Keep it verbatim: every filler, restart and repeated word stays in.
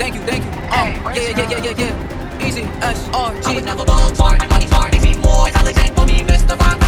thank you, thank you. Um, yeah, yeah, yeah, yeah, yeah, yeah. Easy S R G. I would never ball for the money for. Makes me more intelligent for me, Mister Rock.